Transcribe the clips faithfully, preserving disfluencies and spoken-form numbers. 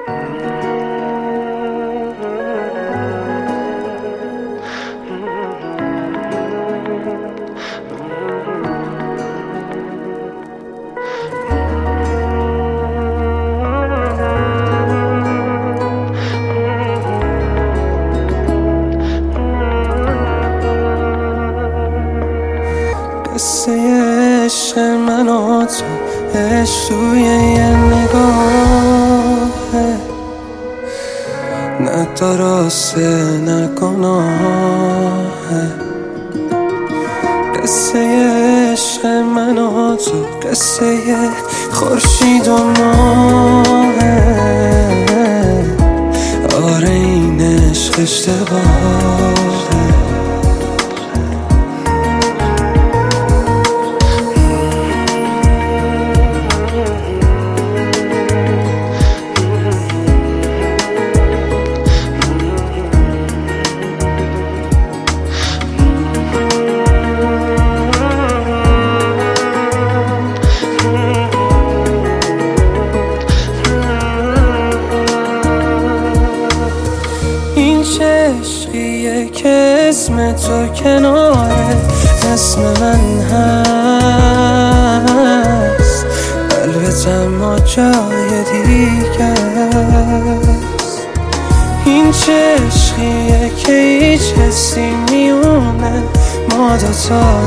قصه عشق من و تو عشق توی یه نگاهه، نه درسته نه گناهه. قصه عشق من و تو قصه خورشید و ماهه. آره این عشق اشتباهه. چه عشقیه که اسم تو کناره اسم من هست، قلبت اما جای دیگه است. این چه عشقیه که هیچ حسی میونه ما دوتا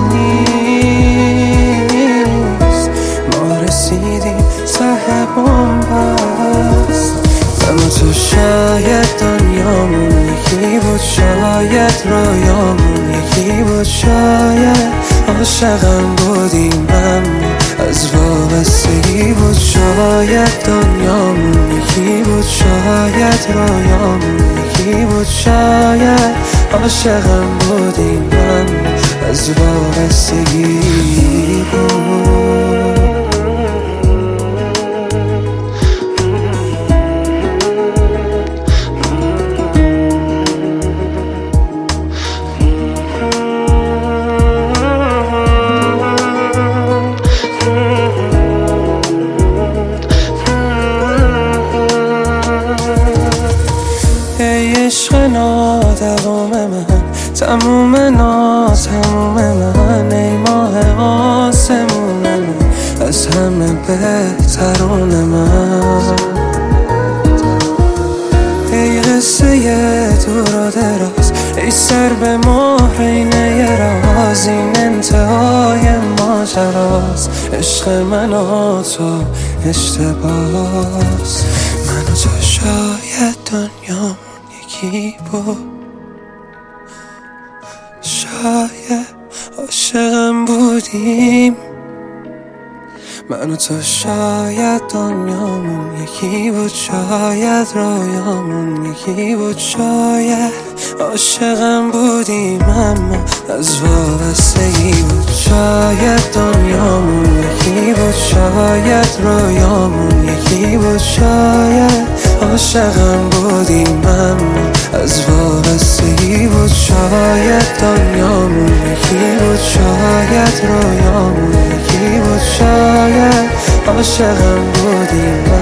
نیست. ما رسیدیم ته بن‌بست، اما تو شاید دنیامون یکی بود، شاید رویامون یکی بود، شاید عاشقم بودیم اما از وابستگی بود. شاید دنیامون یکی بود، شاید رویامون یکی بود، شاید عاشقم بودیم اما از وابستگی بود. عشق نادوام من، تموم ناتموم من، ای ماه آسمون من، از همه بهترون من. ای قصه دور و دراز، ای سر به مهر اینه راز، این انتهای ماجراست. عشق من و تو اشتباس، من و تو شاید دنیامون یکی بود، شاید عاشقم بودیم. من و تو شاید دنیامون یکی بود، شاید رویامون یکی بود، شاید عاشقم بودیم اما از وابستگی بود. شاید دنیامون یکی بود، شاید رویامون یکی بود، شاید عاشقم بودیم اما از وابستگی بود. شاید دنیامون یکی بود، شاید رویامون یکی بود، شاید عاشقم بودیم